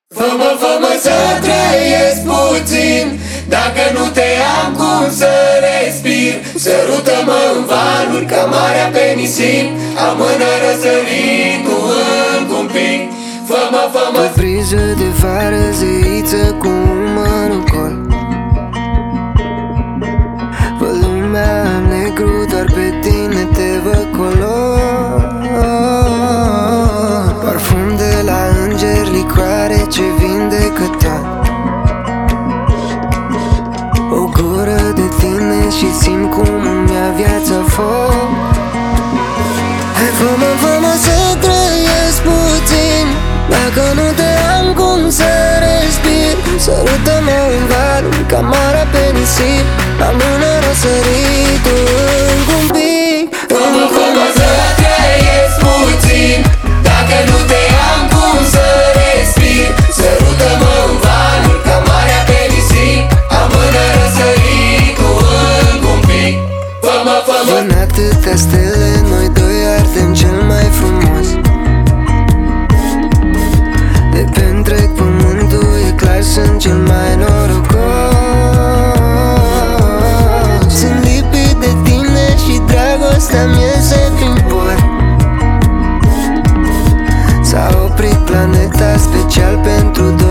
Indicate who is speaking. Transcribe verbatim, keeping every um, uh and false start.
Speaker 1: Fă-mă, fă-mă să trăiesc puțin, dacă nu te am cum să respir. Sărută-mă în valuri ca marea pe nisip, amână răsăritul încă un pic. Fă-mă, fă-mă.
Speaker 2: Pe briză de vară, zeiță cu umărul gol. Vă lumea în negru, doar pe tine te văd color. Parfum de la îngeri, licoare ce vindecă tot. O gură de tine și simt cum îmi ia viața foc. Hai fă-mă, fă-mă să trăiesc puțin, dacă nu te am cum să respir. Sărută-mă în valuri ca marea pe nisip, amână răsăritul încă un pic.
Speaker 1: Fă-mă, fă-mă să trăiesc puțin, dacă nu te am cum să respir. Sărută-mă în valuri ca marea pe nisip, amână răsăritul încă un pic. Fă-mă, fă-mă.
Speaker 2: În atâtea stele, noi doi ardem cel mai frumos. De pe întreg pământul, e clar, sunt cel mai norocos. Sunt lipit de tine și dragostea-mi iese prin pori. S-a oprit planeta special pentru doi.